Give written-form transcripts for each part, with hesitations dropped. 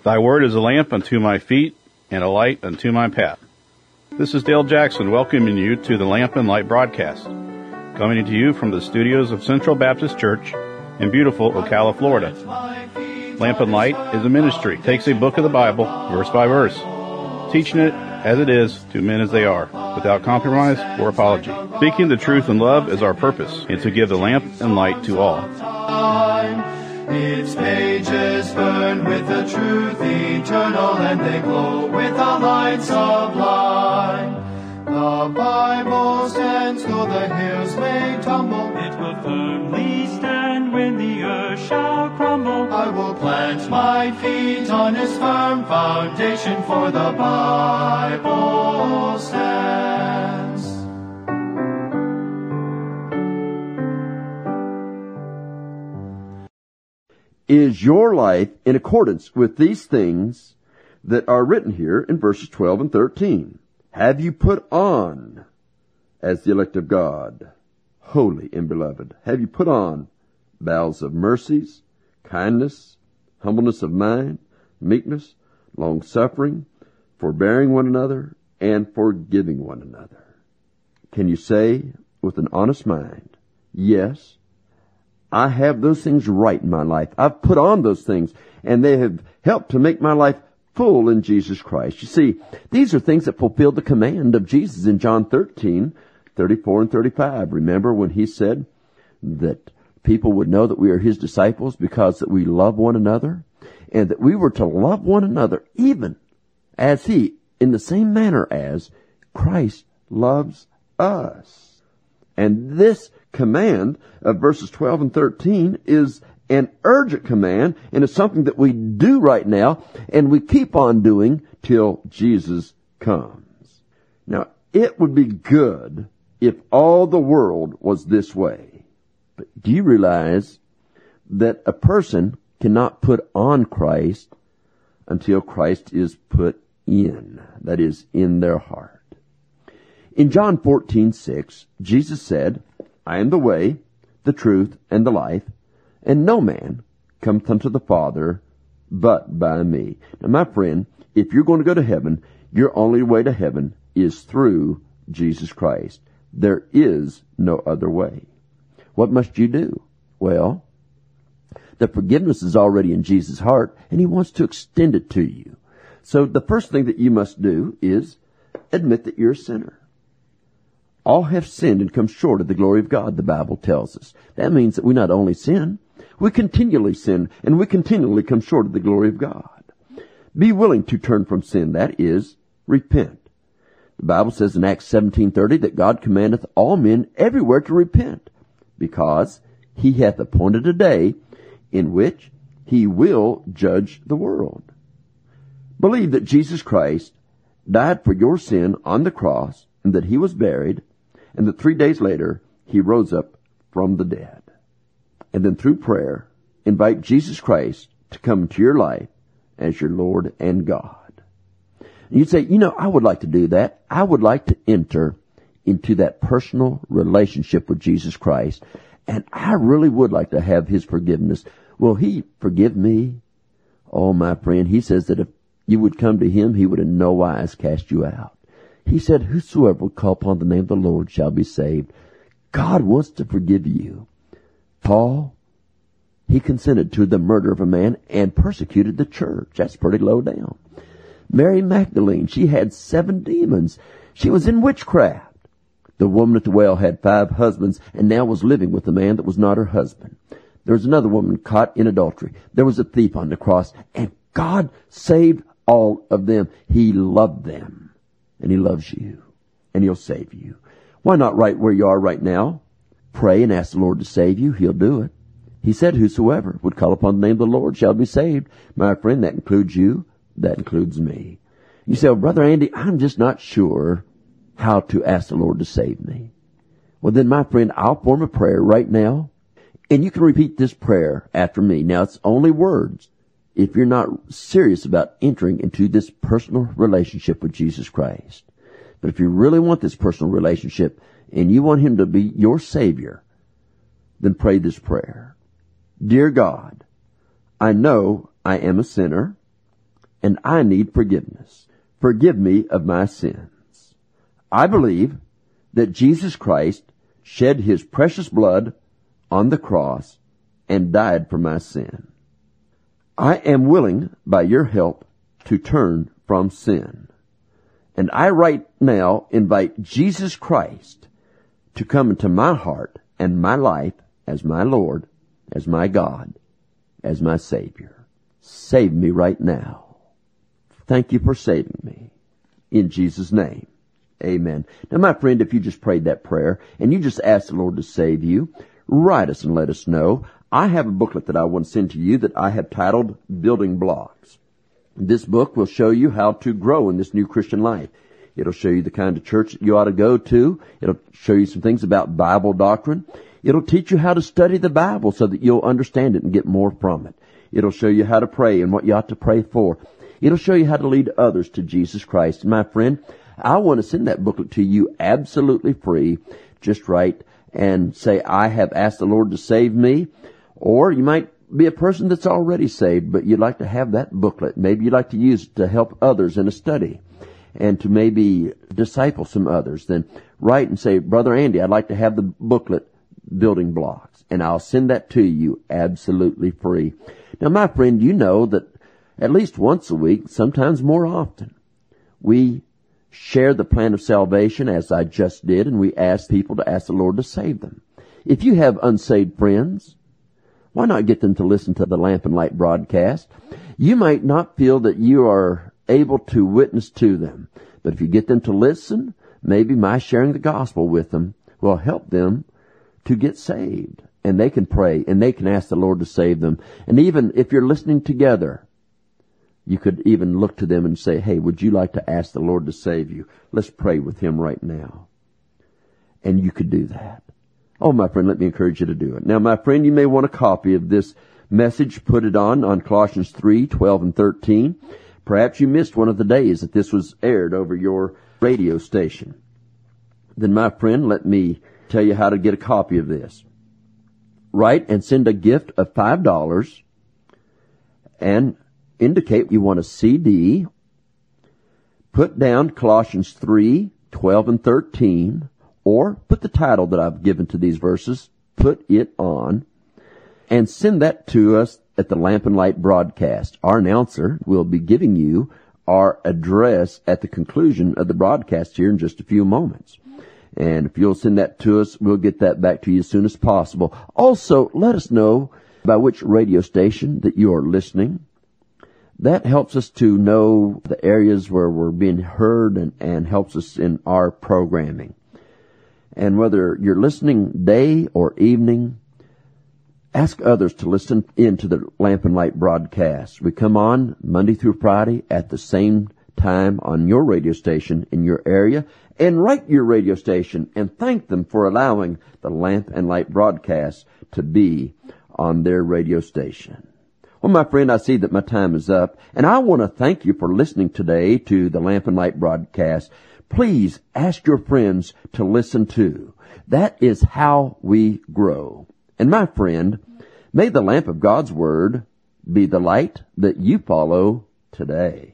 Thy word is a lamp unto my feet and a light unto my path. This is Dale Jackson welcoming you to the Lamp and Light broadcast, coming to you from the studios of Central Baptist Church in beautiful Ocala, Florida. Lamp and Light is a ministry. It takes a book of the Bible, verse by verse, teaching it as it is to men as they are, without compromise or apology. Speaking the truth in love is our purpose, and to give the lamp and light to all. Its pages burn with the truth eternal, and they glow with a light sublime. The Bible stands though the hills may tumble. It will firmly stand when the earth shall crumble. I will plant my feet on its firm foundation, for the Bible stands. Is your life in accordance with these things that are written here in verses 12 and 13? Have you put on, as the elect of God, holy and beloved, have you put on bowels of mercies, kindness, humbleness of mind, meekness, long-suffering, forbearing one another, and forgiving one another? Can you say with an honest mind, yes, I have those things right in my life. I've put on those things, and they have helped to make my life full in Jesus Christ. You see, these are things that fulfill the command of Jesus in John 13:34 and 35. Remember when he said that people would know that we are his disciples because that we love one another, and that we were to love one another even as he, in the same manner as Christ loves us. And this command of verses 12 and 13 is an urgent command, and it's something that we do right now, and we keep on doing till Jesus comes. Now, it would be good if all the world was this way. But do you realize that a person cannot put on Christ until Christ is put in, that is, in their heart? In John 14:6, Jesus said, I am the way, the truth, and the life, and no man cometh unto the Father but by me. Now, my friend, if you're going to go to heaven, your only way to heaven is through Jesus Christ. There is no other way. What must you do? Well, the forgiveness is already in Jesus' heart, and he wants to extend it to you. So the first thing that you must do is admit that you're a sinner. All have sinned and come short of the glory of God, the Bible tells us. That means that we not only sin, we continually sin, and we continually come short of the glory of God. Be willing to turn from sin, that is, repent. The Bible says in Acts 17:30 that God commandeth all men everywhere to repent, because he hath appointed a day in which he will judge the world. Believe that Jesus Christ died for your sin on the cross, and that he was buried, and that 3 days later, he rose up from the dead. And then through prayer, invite Jesus Christ to come into your life as your Lord and God. And you'd say, I would like to do that. I would like to enter into that personal relationship with Jesus Christ, and I really would like to have his forgiveness. Will he forgive me? Oh, my friend, he says that if you would come to him, he would in no wise cast you out. He said, whosoever will call upon the name of the Lord shall be saved. God wants to forgive you. Paul, he consented to the murder of a man and persecuted the church. That's pretty low down. Mary Magdalene, she had 7 demons. She was in witchcraft. The woman at the well had 5 husbands and now was living with a man that was not her husband. There was another woman caught in adultery. There was a thief on the cross, and God saved all of them. He loved them. And he loves you, and he'll save you. Why not right where you are right now? Pray and ask the Lord to save you. He'll do it. He said, whosoever would call upon the name of the Lord shall be saved. My friend, that includes you. That includes me. You say, well, Brother Andy, I'm just not sure how to ask the Lord to save me. Well, then, my friend, I'll form a prayer right now, and you can repeat this prayer after me. Now, it's only words. If you're not serious about entering into this personal relationship with Jesus Christ. But if you really want this personal relationship and you want him to be your Savior, then pray this prayer. Dear God, I know I am a sinner. and I need forgiveness. Forgive me of my sins. I believe that Jesus Christ shed his precious blood on the cross and died for my sin. I am willing, by your help, to turn from sin. And I right now invite Jesus Christ to come into my heart and my life as my Lord, as my God, as my Savior. Save me right now. Thank you for saving me. In Jesus' name, amen. Now, my friend, if you just prayed that prayer and you just asked the Lord to save you, write us and let us know. I have a booklet that I want to send to you that I have titled Building Blocks. This book will show you how to grow in this new Christian life. It'll show you the kind of church that you ought to go to. It'll show you some things about Bible doctrine. It'll teach you how to study the Bible so that you'll understand it and get more from it. It'll show you how to pray and what you ought to pray for. It'll show you how to lead others to Jesus Christ. And my friend, I want to send that booklet to you absolutely free. Just write and say, I have asked the Lord to save me. Or you might be a person that's already saved, but you'd like to have that booklet. Maybe you'd like to use it to help others in a study and to maybe disciple some others. Then write and say, Brother Andy, I'd like to have the booklet Building Blocks. And I'll send that to you absolutely free. Now, my friend, you know that at least once a week, sometimes more often, we share the plan of salvation as I just did, and we ask people to ask the Lord to save them. If you have unsaved friends, why not get them to listen to the Lamp and Light broadcast? You might not feel that you are able to witness to them, but if you get them to listen, maybe my sharing the gospel with them will help them to get saved. And they can pray, and they can ask the Lord to save them. And even if you're listening together, you could even look to them and say, hey, would you like to ask the Lord to save you? Let's pray with him right now. And you could do that. Oh, my friend, let me encourage you to do it. Now, my friend, you may want a copy of this message. Put it on Colossians 3:12 and 13. Perhaps you missed one of the days that this was aired over your radio station. Then, my friend, let me tell you how to get a copy of this. Write and send a gift of $5 and indicate you want a CD. Put down Colossians 3:12 and 13, or put the title that I've given to these verses, put it on, and send that to us at the Lamp and Light broadcast. Our announcer will be giving you our address at the conclusion of the broadcast here in just a few moments. And if you'll send that to us, we'll get that back to you as soon as possible. Also, let us know by which radio station that you are listening. That helps us to know the areas where we're being heard and helps us in our programming. And whether you're listening day or evening, ask others to listen into the Lamp and Light broadcast. We come on Monday through Friday at the same time on your radio station in your area. And write your radio station and thank them for allowing the Lamp and Light broadcast to be on their radio station. Well, my friend, I see that my time is up, and I want to thank you for listening today to the Lamp and Light broadcast. Please ask your friends to listen too. That is how we grow. And my friend, may the lamp of God's Word be the light that you follow today.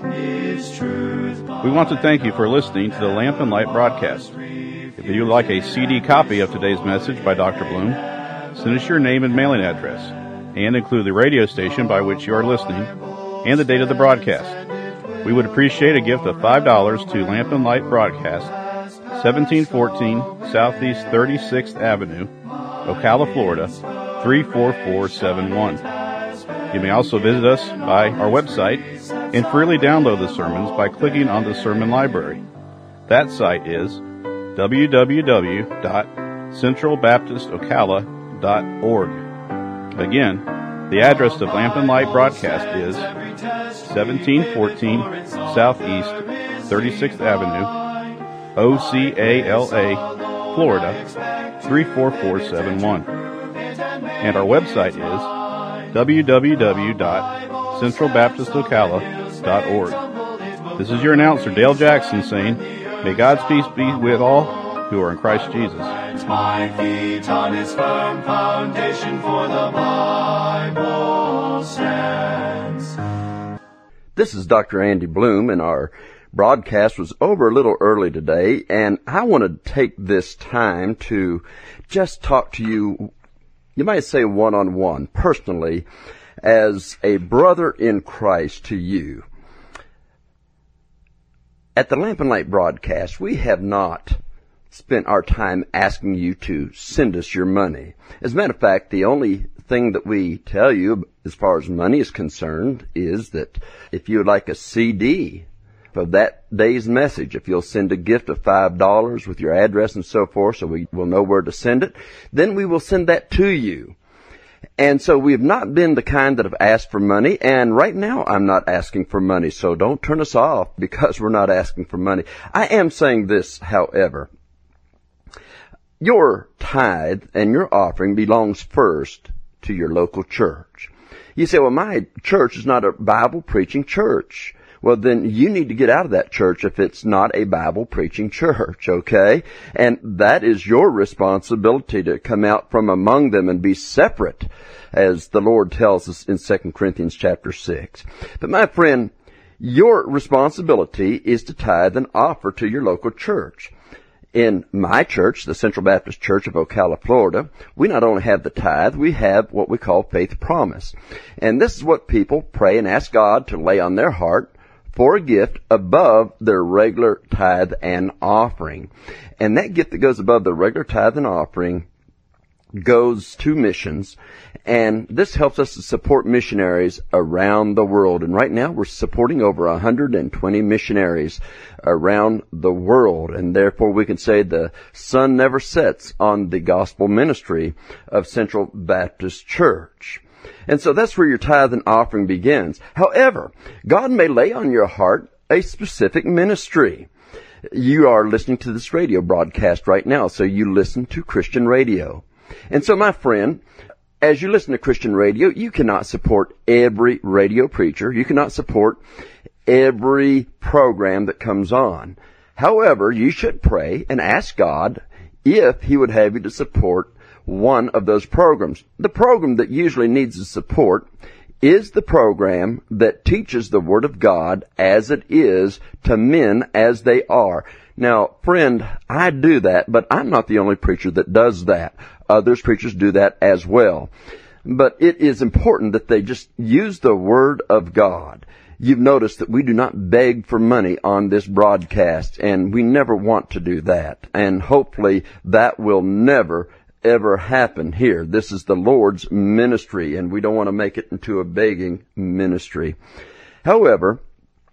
We want to thank you for listening to the Lamp and Light broadcast. If you'd like a CD copy of today's message by Dr. Bloom, send us your name and mailing address, and include the radio station by which you are listening and the date of the broadcast. We would appreciate a gift of $5 to Lamp and Light Broadcast, 1714 Southeast 36th Avenue, Ocala, Florida, 34471. You may also visit us by our website and freely download the sermons by clicking on the sermon library. That site is www.centralbaptistocala.org. Again, the address of Lamp and Light Broadcast is 1714 Southeast 36th Avenue, Ocala, Florida, 34471. And our website is www.centralbaptistocala.org. This is your announcer, Dale Jackson, saying, may God's peace be with all who are in Christ Jesus. My feet on his firm foundation, for the Bible stands. This is Dr. Andy Bloom, and our broadcast was over a little early today, and I want to take this time to just talk to you, you might say one-on-one, personally, as a brother in Christ to you. At the Lamp and Light broadcast, we have not spent our time asking you to send us your money. As a matter of fact, the only thing that we tell you as far as money is concerned is that if you would like a CD of that day's message, if you'll send a gift of $5 with your address and so forth so we will know where to send it, then we will send that to you. And so we have not been the kind that have asked for money, and right now I'm not asking for money, so don't turn us off because we're not asking for money. I am saying this, however. Your tithe and your offering belongs first to your local church. You say, well, my church is not a Bible-preaching church. Well, then you need to get out of that church if it's not a Bible-preaching church, okay? And that is your responsibility to come out from among them and be separate, as the Lord tells us in 2 Corinthians chapter 6. But my friend, your responsibility is to tithe and offer to your local church. In my church, the Central Baptist Church of Ocala, Florida, we not only have the tithe, we have what we call faith promise. And this is what people pray and ask God to lay on their heart for a gift above their regular tithe and offering. And that gift that goes above the regular tithe and offering goes to missions, and this helps us to support missionaries around the world. And right now we're supporting over 120 missionaries around the world, and therefore we can say the sun never sets on the gospel ministry of Central Baptist Church. And so that's where your tithe and offering begins. However, God may lay on your heart a specific ministry. You are listening to this radio broadcast right now, so you listen to Christian radio. And so, my friend, as you listen to Christian radio, you cannot support every radio preacher. You cannot support every program that comes on. However, you should pray and ask God if He would have you to support one of those programs. The program that usually needs the support is the program that teaches the Word of God as it is to men as they are. Now, friend, I do that, but I'm not the only preacher that does that. Others preachers do that as well. But it is important that they just use the Word of God. You've noticed that we do not beg for money on this broadcast, and we never want to do that. And hopefully that will never ever happen here. This is the Lord's ministry, and we don't want to make it into a begging ministry. However,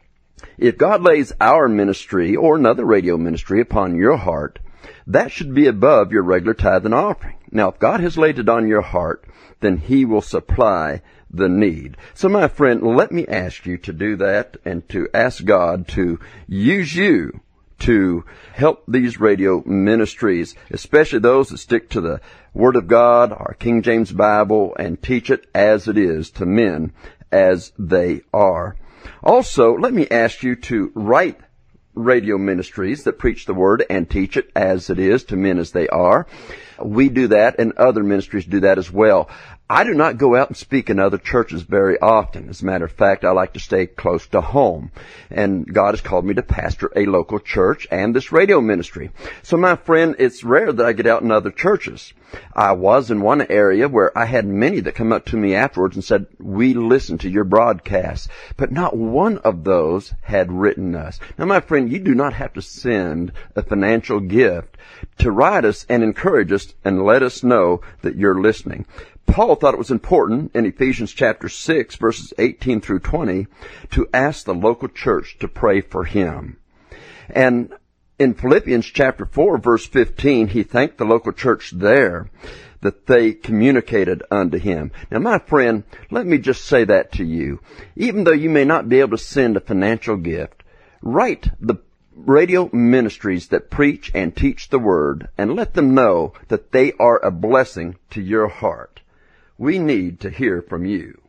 if God lays our ministry or another radio ministry upon your heart, that should be above your regular tithe and offering. Now, if God has laid it on your heart, then He will supply the need. So, my friend, let me ask you to do that and to ask God to use you to help these radio ministries, especially those that stick to the Word of God, our King James Bible, and teach it as it is to men as they are. Also, let me ask you to write radio ministries that preach the Word and teach it as it is to men as they are. We do that, and other ministries do that as well. I do not go out and speak in other churches very often. As a matter of fact, I like to stay close to home. And God has called me to pastor a local church and this radio ministry. So, my friend, it's rare that I get out in other churches. I was in one area where I had many that come up to me afterwards and said, we listened to your broadcast. But not one of those had written us. Now, my friend, you do not have to send a financial gift to write us and encourage us and let us know that you're listening. Paul thought it was important in Ephesians chapter 6, verses 18 through 20, to ask the local church to pray for him. And in Philippians chapter 4, verse 15, he thanked the local church there that they communicated unto him. Now, my friend, let me just say that to you. Even though you may not be able to send a financial gift, write the radio ministries that preach and teach the Word and let them know that they are a blessing to your heart. We need to hear from you.